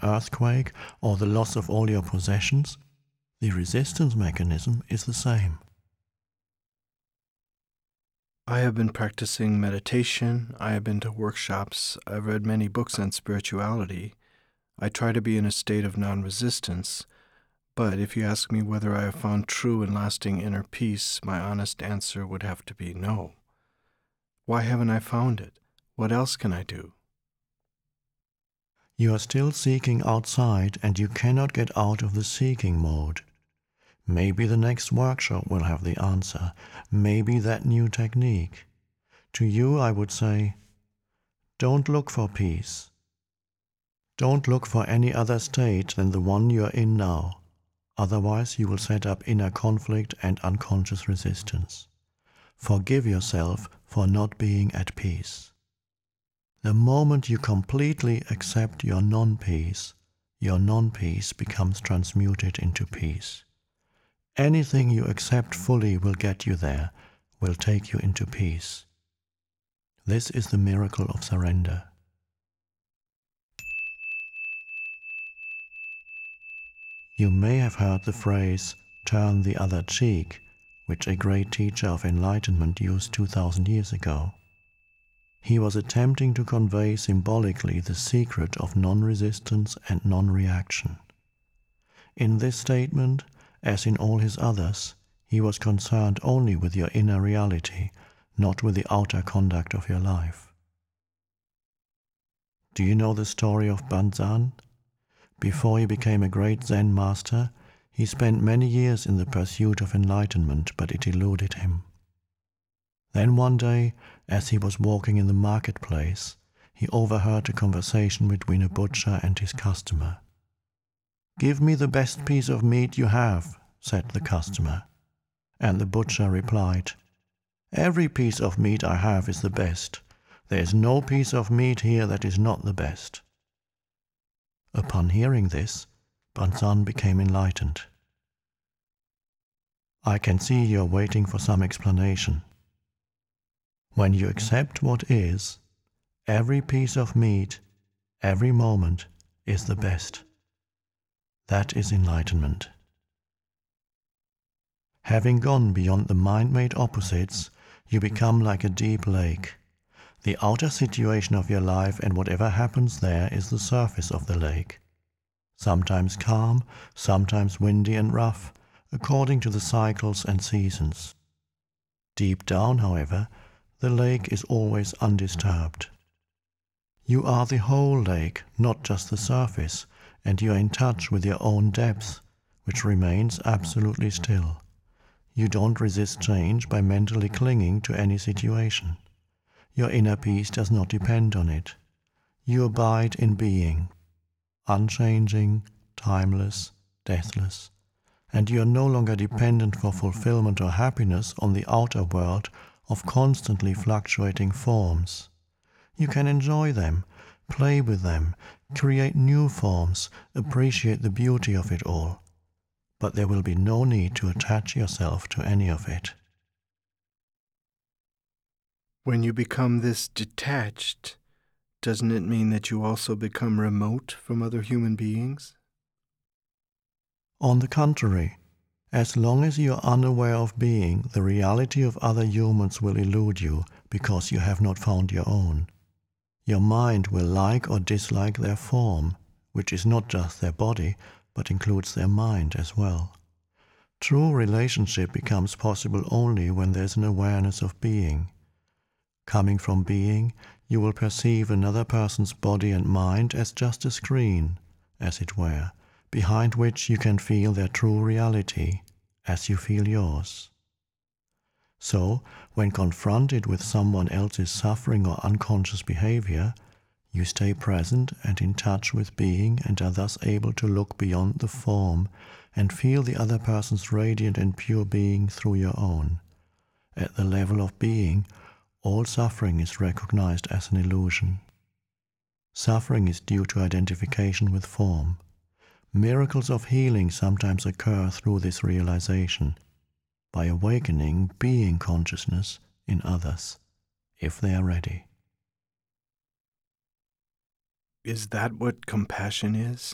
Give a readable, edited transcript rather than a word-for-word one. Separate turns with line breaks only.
earthquake or the loss of all your possessions, the resistance mechanism is the same.
I have been practicing meditation. I have been to workshops. I've read many books on spirituality. I try to be in a state of non-resistance. But if you ask me whether I have found true and lasting inner peace, my honest answer would have to be no. Why haven't I found it? What else can I do?
You are still seeking outside and you cannot get out of the seeking mode. Maybe the next workshop will have the answer. Maybe that new technique. To you, I would say, don't look for peace. Don't look for any other state than the one you are in now. Otherwise, you will set up inner conflict and unconscious resistance. Forgive yourself for not being at peace. The moment you completely accept your non-peace becomes transmuted into peace. Anything you accept fully will get you there, will take you into peace. This is the miracle of surrender. You may have heard the phrase, "turn the other cheek," which a great teacher of enlightenment used 2000 years ago. He was attempting to convey symbolically the secret of non-resistance and non-reaction. In this statement, as in all his others, he was concerned only with your inner reality, not with the outer conduct of your life. Do you know the story of Banzan? Before he became a great Zen master, he spent many years in the pursuit of enlightenment, but it eluded him. Then one day, as he was walking in the marketplace, he overheard a conversation between a butcher and his customer. "Give me the best piece of meat you have," said the customer. And the butcher replied, "Every piece of meat I have is the best. There is no piece of meat here that is not the best." Upon hearing this, Banzan became enlightened. I can see you are waiting for some explanation. When you accept what is, every piece of meat, every moment is the best. That is enlightenment. Having gone beyond the mind-made opposites, you become like a deep lake. The outer situation of your life and whatever happens there is the surface of the lake. Sometimes calm, sometimes windy and rough, according to the cycles and seasons. Deep down, however, the lake is always undisturbed. You are the whole lake, not just the surface, and you are in touch with your own depth, which remains absolutely still. You don't resist change by mentally clinging to any situation. Your inner peace does not depend on it. You abide in being, unchanging, timeless, deathless, and you are no longer dependent for fulfillment or happiness on the outer world of constantly fluctuating forms. You can enjoy them, play with them, create new forms, appreciate the beauty of it all, but there will be no need to attach yourself to any of it.
When you become this detached, doesn't it mean that you also become remote from other human beings?
On the contrary, as long as you are unaware of being, the reality of other humans will elude you because you have not found your own. Your mind will like or dislike their form, which is not just their body, but includes their mind as well. True relationship becomes possible only when there is an awareness of being. Coming from being, you will perceive another person's body and mind as just a screen, as it were, behind which you can feel their true reality, as you feel yours. So, when confronted with someone else's suffering or unconscious behavior, you stay present and in touch with being and are thus able to look beyond the form and feel the other person's radiant and pure being through your own. At the level of being, all suffering is recognized as an illusion. Suffering is due to identification with form. Miracles of healing sometimes occur through this realization, by awakening being consciousness in others, if they are ready.
Is that what compassion is?